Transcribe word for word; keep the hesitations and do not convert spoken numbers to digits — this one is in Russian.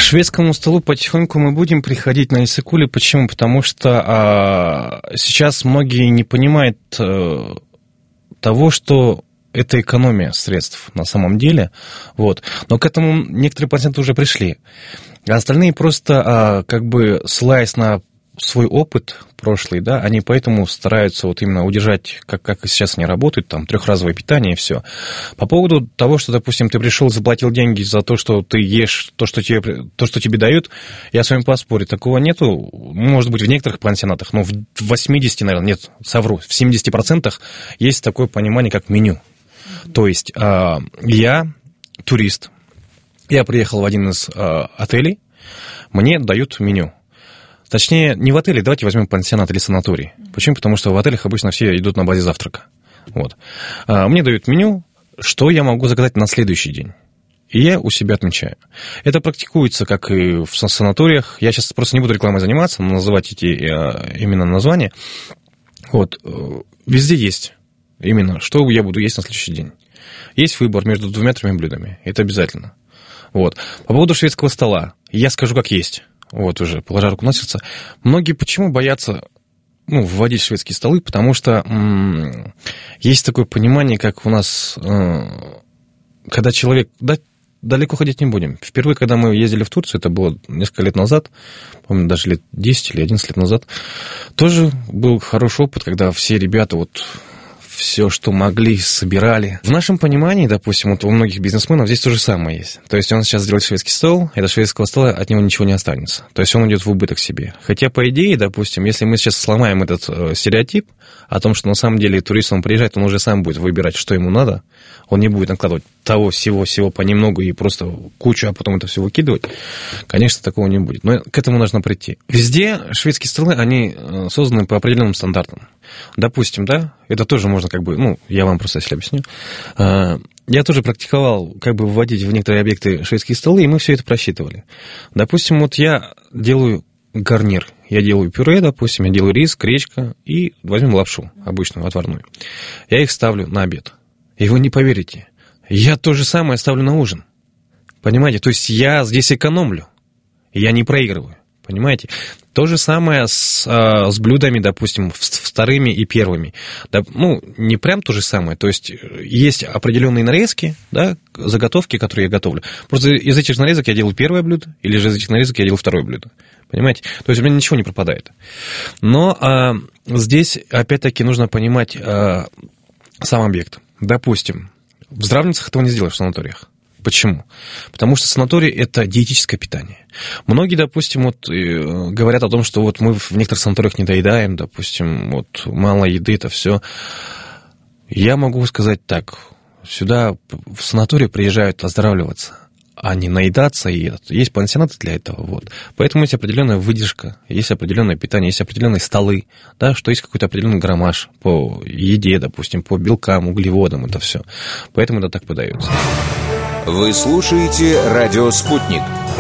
шведскому столу потихоньку мы будем приходить на Иссык-Куле. Почему? Потому что а, сейчас многие не понимают а, того, что это экономия средств на самом деле. Вот. Но к этому некоторые пациенты уже пришли. А остальные просто, а, как бы, ссылаясь на свой опыт прошлый, да, они поэтому стараются вот именно удержать, как, как и сейчас они работают, там, трехразовое питание и все. По поводу того, что, допустим, ты пришел, заплатил деньги за то, что ты ешь то, что тебе, то, что тебе дают, я с вами поспорю, такого нету. Может быть, в некоторых пансионатах, но в восьмидесяти, наверное, нет, совру, в семидесяти процентах есть такое понимание, как меню. То есть я турист, я приехал в один из отелей, мне дают меню. Точнее, не в отеле, давайте возьмем пансионат или санаторий. Почему? Потому что в отелях обычно все идут на базе завтрака. Вот. Мне дают меню, что я могу заказать на следующий день. И я у себя отмечаю. Это практикуется, как и в санаториях. Я сейчас просто не буду рекламой заниматься, называть эти именно названия. Вот. Везде есть именно, что я буду есть на следующий день. Есть выбор между двумя-тремя блюдами. Это обязательно. Вот. По поводу шведского стола. Я скажу, как есть. Вот уже, положа руку на сердце. Многие почему боятся, ну, вводить шведские столы? Потому что м- есть такое понимание, как у нас, э- когда человек... Да, далеко ходить не будем. Впервые, когда мы ездили в Турцию, это было несколько лет назад, помню, даже лет десять или одиннадцать лет назад, тоже был хороший опыт, когда все ребята вот... все, что могли, собирали. В нашем понимании, допустим, вот у многих бизнесменов здесь то же самое есть. То есть он сейчас сделает шведский стол, и от шведского стола от него ничего не останется. То есть он идет в убыток себе. Хотя, по идее, допустим, если мы сейчас сломаем этот э, стереотип о том, что на самом деле турист, он приезжает, он уже сам будет выбирать, что ему надо, он не будет накладывать того всего-всего понемногу и просто кучу, а потом это все выкидывать, конечно, такого не будет. Но к этому нужно прийти. Везде шведские столы, они созданы по определенным стандартам. Допустим, да, это тоже можно как бы, ну, я вам просто если объясню. Я тоже практиковал, как бы, вводить в некоторые объекты шведские столы, и мы все это просчитывали. Допустим, вот я делаю гарнир. Я делаю пюре, допустим, я делаю рис, гречка и возьмем лапшу обычную, отварную. Я их ставлю на обед. И вы не поверите, я то же самое ставлю на ужин. Понимаете? То есть я здесь экономлю. Я не проигрываю. Понимаете? То же самое с, а, с блюдами, допустим, вторыми и первыми. Да, ну, не прям то же самое. То есть есть определенные нарезки, да, заготовки, которые я готовлю. Просто из этих нарезок я делаю первое блюдо, или же из этих нарезок я делаю второе блюдо. Понимаете? То есть у меня ничего не пропадает. Но а, здесь, опять-таки, нужно понимать а, сам объект. Допустим, в здравницах этого не сделаешь в санаториях. Почему? Потому что санаторий – это диетическое питание. Многие, допустим, вот, говорят о том, что вот мы в некоторых санаториях не доедаем, допустим, вот мало еды, это все. Я могу сказать так. Сюда в санаторий приезжают оздоравливаться, а не наедаться. И есть пансионаты для этого. Вот. Поэтому есть определенная выдержка, есть определенное питание, есть определенные столы, да, что есть какой-то определенный граммаж по еде, допустим, по белкам, углеводам, это все. Поэтому это так подается. Вы слушаете «Радио Спутник».